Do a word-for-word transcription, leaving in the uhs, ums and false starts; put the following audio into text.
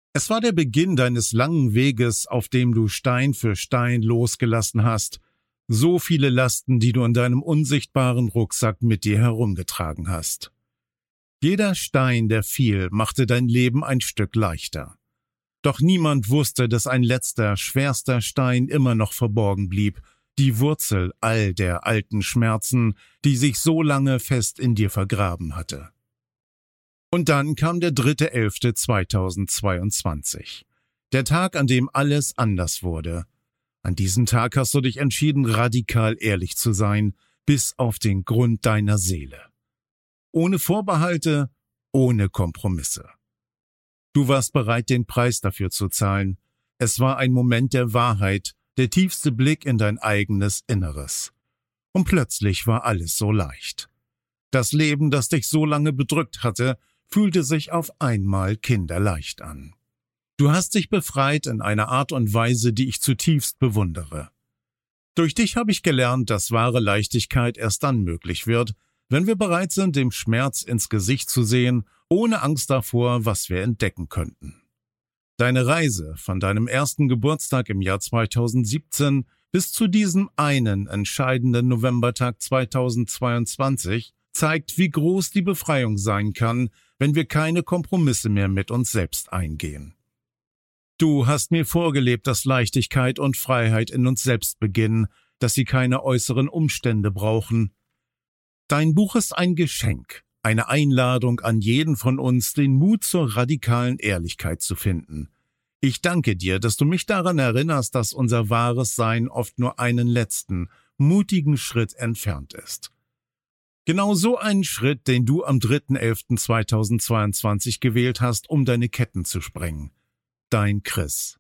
Es war der Beginn deines langen Weges, auf dem du Stein für Stein losgelassen hast, so viele Lasten, die du in deinem unsichtbaren Rucksack mit dir herumgetragen hast. Jeder Stein, der fiel, machte dein Leben ein Stück leichter. Doch niemand wusste, dass ein letzter, schwerster Stein immer noch verborgen blieb, die Wurzel all der alten Schmerzen, die sich so lange fest in dir vergraben hatte. Und dann kam der dritte Elfte zweitausendzweiundzwanzig, der Tag, an dem alles anders wurde. An diesem Tag hast du dich entschieden, radikal ehrlich zu sein, bis auf den Grund deiner Seele. Ohne Vorbehalte, ohne Kompromisse. Du warst bereit, den Preis dafür zu zahlen. Es war ein Moment der Wahrheit, der tiefste Blick in dein eigenes Inneres. Und plötzlich war alles so leicht. Das Leben, das dich so lange bedrückt hatte, fühlte sich auf einmal kinderleicht an. Du hast dich befreit in einer Art und Weise, die ich zutiefst bewundere. Durch dich habe ich gelernt, dass wahre Leichtigkeit erst dann möglich wird, wenn wir bereit sind, dem Schmerz ins Gesicht zu sehen, ohne Angst davor, was wir entdecken könnten. Deine Reise von deinem ersten Geburtstag im Jahr zweitausendsiebzehn bis zu diesem einen entscheidenden Novembertag zweitausendzweiundzwanzig zeigt, wie groß die Befreiung sein kann, wenn wir keine Kompromisse mehr mit uns selbst eingehen. Du hast mir vorgelebt, dass Leichtigkeit und Freiheit in uns selbst beginnen, dass sie keine äußeren Umstände brauchen. Dein Buch ist ein Geschenk, eine Einladung an jeden von uns, den Mut zur radikalen Ehrlichkeit zu finden. Ich danke dir, dass du mich daran erinnerst, dass unser wahres Sein oft nur einen letzten, mutigen Schritt entfernt ist. Genau so einen Schritt, den du am dritten elften zweitausendzweiundzwanzig gewählt hast, um deine Ketten zu sprengen. Dein Chris.